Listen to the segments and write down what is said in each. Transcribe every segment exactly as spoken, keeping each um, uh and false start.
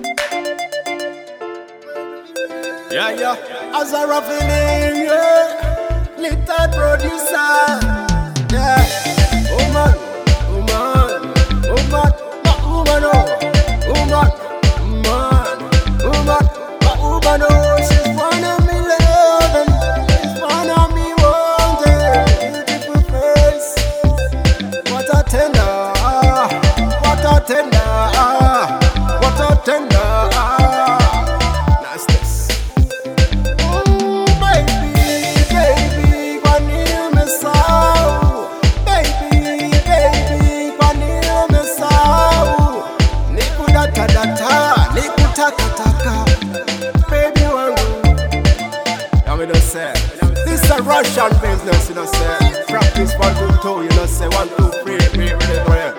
Yeah, yeah. As a raffling, yeah. Little producer. Yeah. Woman, woman, woman, not woman, oh. Woman, woman, woman, not woman, oh. She's one of me loving. She's one of me wanting. Beautiful face. What a tender, ah. What a tender, ah. What a tender, ah. This is a Russian business, you know, say. Practice one, two, two, you know, say. One, two, three, three, three, three.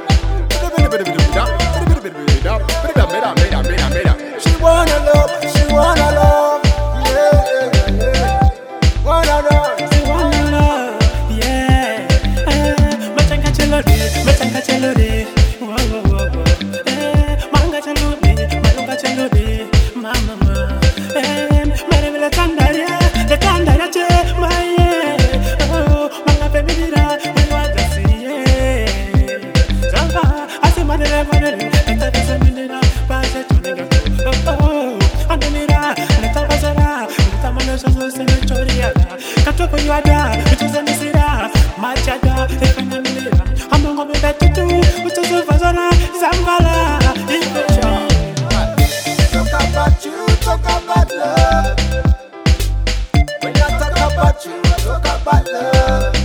She wanna love, she wanna love, yeah, yeah. Wanna love, she wanna love, yeah. Machanga chelode, machanga chelode, whoa, whoa, whoa, whoa. Eh, manga chelode, malunga chelode, mama, mama. Eh, mare vela tandaria. The tanda ya che maye, oh, manga femira, we want to see it. Zamba, ase madere madere, enta pesa mindera, pasa chuninga, oh, andemira, neta pasara, neta mano soso se me choria, kato ko yada, ucho se misira, machada, efena mindera, amongo me betutu, ucho se pasara, zambala, infection. Talk about you, talk about love. When I talk about you, talk about love.